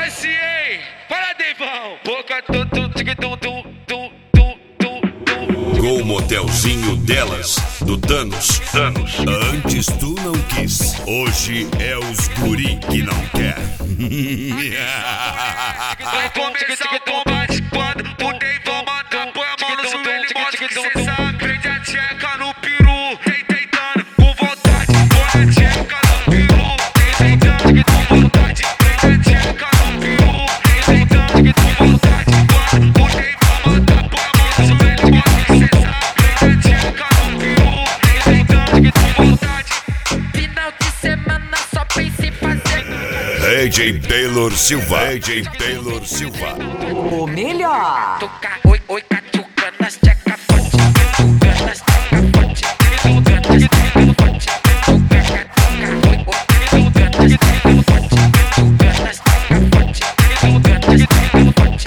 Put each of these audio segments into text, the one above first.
Vaciei, fala Deivão. Boca Gol motelzinho delas, do Thanos. Antes tu não quis, hoje é os guri que não quer. Vai começar o combate quando o Deivão manda. Põe a mão no joelho e mostra que cê sabe. Prende a tcheca no peru, tentando com vontade. Põe a tcheca no peru, tentando com vontade. Prende a tcheca no peru, tentando com vontade. Quando o Deivão manda, põe a mão no joelho e mostra que cê sabe. Prende a tcheca no peru, tentando com vontade. Final de semana só pense em fazer AJ Taylor Silva. O melhor. tocar, oi, catuca nas tcheca forte, tuca nas tcheca forte, tuca nas tcheca forte, tuca, tuca nas tcheca forte, tuca nas tcheca forte, tuca nas tcheca forte,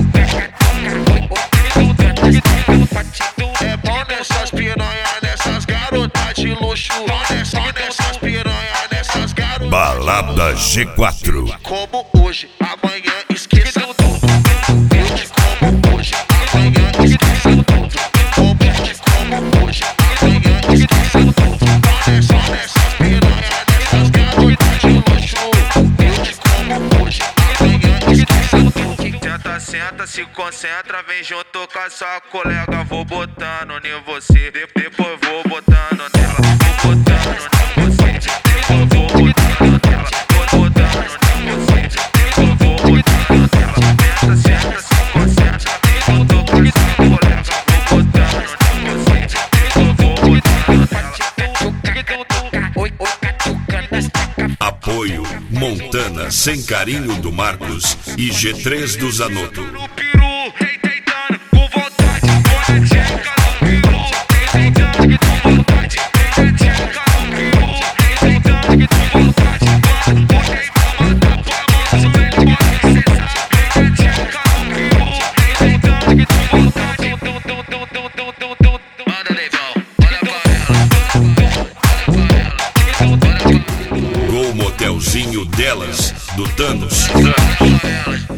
tuca, tuca nas tcheca forte. É bom nessas piranha, nessas garotas de luxo. Bom nessas piranha, nessas garotas. Balada G4. Como hoje, amanhã esqueça tudo. Eu te como hoje, amanhã esqueça tudo. Como hoje, amanhã esqueça tudo. Só nessas piranha, nessas garotas de luxo. Eu te como hoje, amanhã esqueça tudo. Senta, se concentra, vem junto com a sua colega. Vou botando em você, depois vou botando nela. Vou botando em você, depois vou botando nela. Vou botando em você, depois vou botando nela. Senta, se concentra, vem junto com a sua colega. Vou botando em você, depois vou botando nela. Oi, catuca nas tcheca. Apoio Montana Sem Carinho do Marcos e G3 do Zanotto. No peru, tentando com vontade. Põe a tcheca no peru, tentando com vontade. Põe a tcheca no peru, tentando com vontade. Quando o Deivão manda, põe a mão no joelho e mostra que cê sabe. Põe a tcheca no peru, tentando com vontade. Manda Deivão, olha pra ela. Gol motelzinho delas, do Thanos. Olha pra ela.